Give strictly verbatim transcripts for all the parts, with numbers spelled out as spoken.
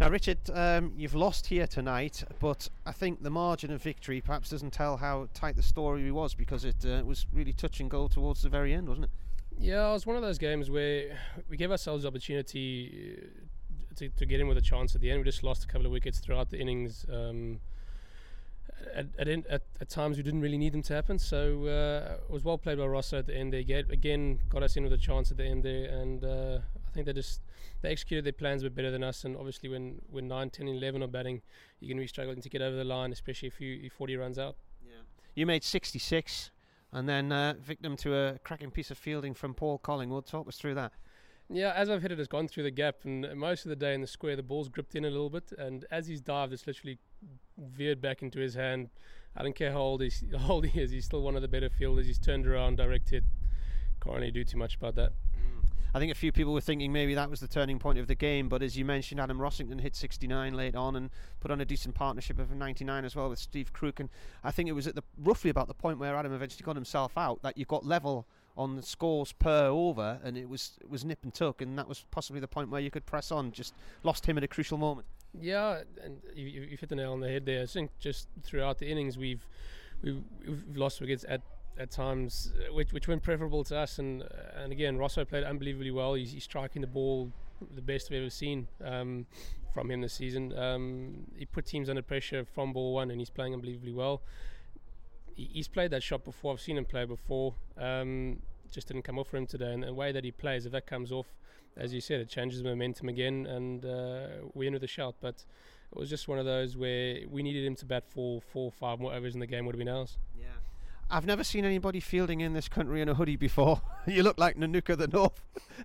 Now, Richard, um, you've lost here tonight, but I think the margin of victory perhaps doesn't tell how tight the story was, because it uh, was really touch and go towards the very end, wasn't it? Yeah, it was one of those games where we gave ourselves the opportunity to, to get in with a chance at the end. We just lost a couple of wickets throughout the innings. Um, at, at, at, at times we didn't really need them to happen, so uh, it was well played by Rosso at the end there. Get, again, got us in with a chance at the end there, and uh, I think they just they executed their plans a bit better than us. And obviously when, when nine, ten, eleven are batting, you're going to be struggling to get over the line, especially if you if forty runs out. Yeah. You made sixty-six and then uh, victim to a cracking piece of fielding from Paul Collingwood. Talk us through that. Yeah, as I've hit it, it's gone through the gap, and most of the day in the square, the ball's gripped in a little bit, and as he's dived, it's literally veered back into his hand. I don't care how old, he's, how old he is, he's still one of the better fielders. He's turned around, direct hit. Can't really do too much about that. I think a few people were thinking maybe that was the turning point of the game, but as you mentioned, Adam Rossington hit sixty-nine late on and put on a decent partnership of ninety-nine as well with Steve Crook, and I think it was at the roughly about the point where Adam eventually got himself out that you got level on the scores per over, and it was it was nip and tuck, and that was possibly the point where you could press on. Just lost him at a crucial moment. Yeah, and you, you've hit the nail on the head there. I think just throughout the innings we've we've, we've lost wickets at at times which which weren't preferable to us, and and again Rosso played unbelievably well. He's, he's striking the ball the best I've ever seen um, from him this season. Um, he put teams under pressure from ball one, and he's playing unbelievably well. He, he's played that shot before. I've seen him play before. Um, just didn't come off for him today, and the way that he plays, if that comes off, as you said, it changes the momentum again, and uh, we're in with a shout. But it was just one of those where we needed him to bat for four, five more overs, and the game would have been ours. Yeah. I've never seen anybody fielding in this country in a hoodie before. You look like Nanook of the North.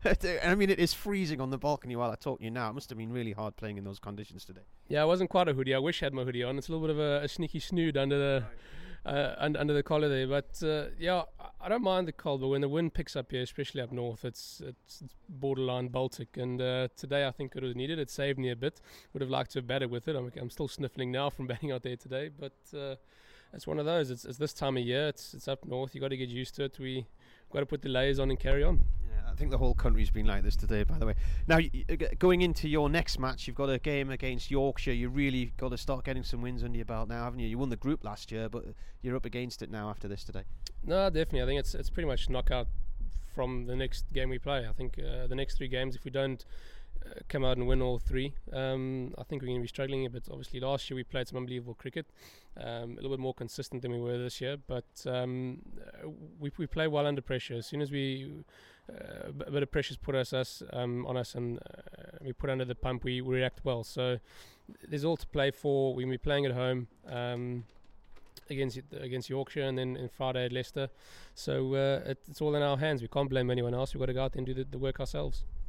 I mean, it is freezing on the balcony while I talk to you now. It must have been really hard playing in those conditions today. Yeah, I wasn't quite a hoodie. I wish I had my hoodie on. It's a little bit of a, a sneaky snood under the uh, under, under the collar there. But uh, yeah, I don't mind the cold, but when the wind picks up here, especially up north, it's it's, it's borderline Baltic. And uh, today I think it was needed. It saved me a bit. Would have liked to have batted with it. I'm, I'm still sniffling now from batting out there today, but uh, it's one of those. It's, it's this time of year. It's it's up north. You got to get used to it. We got to put the layers on and carry on. Yeah, I think the whole country's been like this today, by the way. Now, going into your next match, you've got a game against Yorkshire. You really got to start getting some wins under your belt now, haven't you? You won the group last year, but you're up against it now after this today. No, definitely. I think it's it's pretty much knockout from the next game we play. I think uh, the next three games, if we don't uh, come out and win all three, um, I think we're going to be struggling a bit. Obviously, last year we played some unbelievable cricket, um, a little bit more consistent than we were this year. But um, we we play well under pressure. As soon as we uh, a bit of pressure's put us, us um, on us, and uh, we put under the pump, we, we react well. So there's all to play for. We're playing at home. Um, against against Yorkshire, and then in Friday at Leicester. So uh, it, it's all in our hands. We can't blame anyone else. We've got to go out there and do the, the work ourselves.